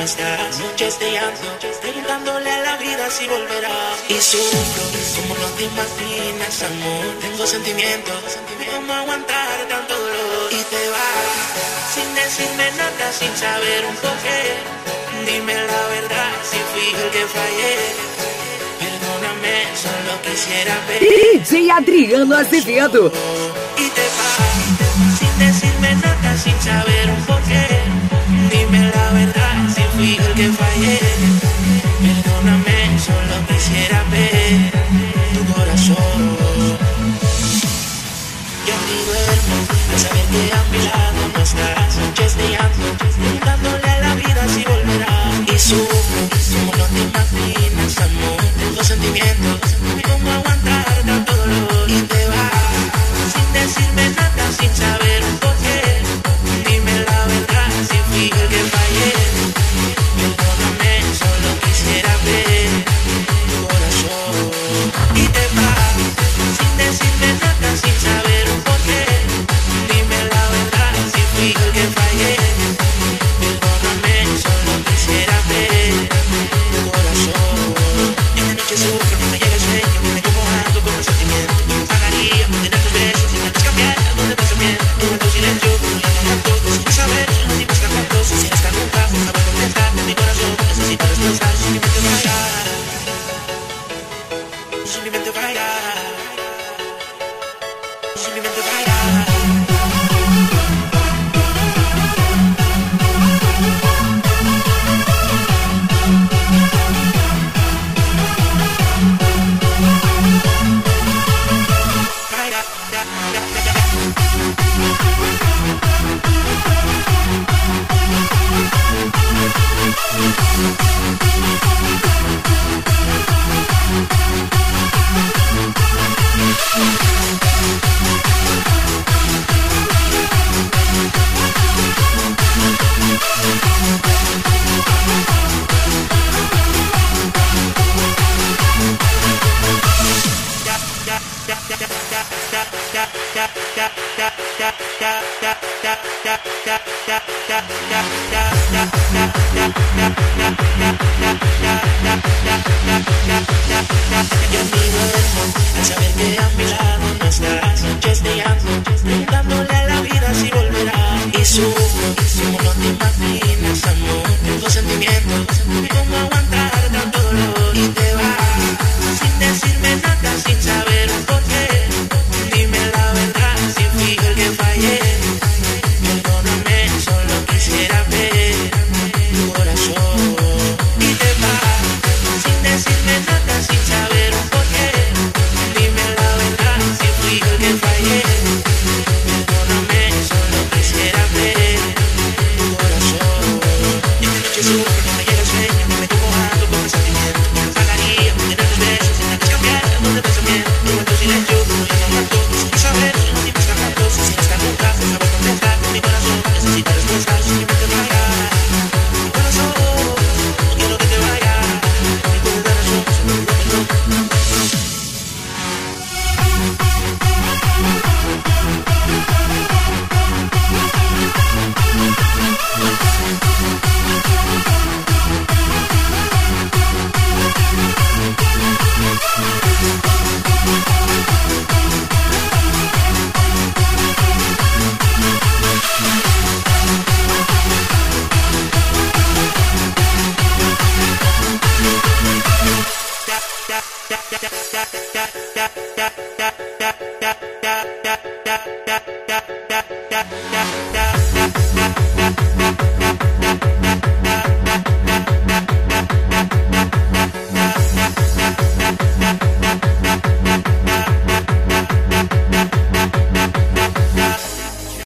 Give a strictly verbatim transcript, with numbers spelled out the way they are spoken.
estás. Noches de llanto, preguntándole a la vida si volverá. Y sufro, como no te imaginas, amor. Tengo sentimientos, ¿cómo aguantar tanto dolor? Y te vas, sin decirme nada, sin saber un porqué. Dime la verdad, si fui el que fallé. Perdóname, solo quisiera ver. D J Adriano Azevedo. Y te vas, sin decirme nada, sin saber un porqué. Dime la verdad, si fui el que fallé. Perdóname, solo quisiera ver tu corazón. Yo ni duermo al saber que a mi lado no estás. Noches de llanto, preguntándole a la vida si volverá. Y sufro, como no te imaginas, amor. Tengo sentimientos, ¿cómo aguantar tanto dolor? Y te vas, sin decirme nada, sin saber un porqué. Dime la verdad, si fui el que fallé. Perdóname, solo quisiera ver tu corazón. Y te vas, sin decirme nada, sin saber un porqué. Dime la verdad, si fui el que fallé. Perdóname, solo quisiera ver tu corazón. Esta noche sufro, no me llega el sueño, me quedo mojado con el sentimiento. Pagaría por tener tus besos, sin antes cambiar algo de pensamiento. En tu silencio, no todo, sin saber, no te busca tanto. Si eres tan nunca, por favor, contestame mi corazón. Necesito respuestas, simplemente vaya. Simplemente vaya. Simplemente vaya. Yo ni duermo al saber que a mi lado no estás. Noches de llanto, preguntándole a la vida si volverá. Y sufro, como no te imaginas, amor. Tengo sentimientos, ¿cómo aguantar tanto dolor? Y te vas, sin decirme nada, sin saber un porqué. Dime la verdad, si fui el que fallé. Perdóname, solo quisiera ver tu corazón. Y te vas, sin decirme nada, sin saber un porqué. Dime la verdad, si fui el que fallé. Perdóname, solo quisiera ver tu corazón. Y esta noche sufro, no me llega el sueño, me quedo mojado con el sentimiento. Pagaría por tener tus besos, sin antes cambiar algo de pensamiento. En tu silencio, no ya no aguanto, sin saber, no te busca tanto. Si eres tan nunca, por favor, contestame mi corazón. Necesito respuestas, simplemente vaya. Mi corazón, no quiero que te vayas. Y por una razón, solo digo que no.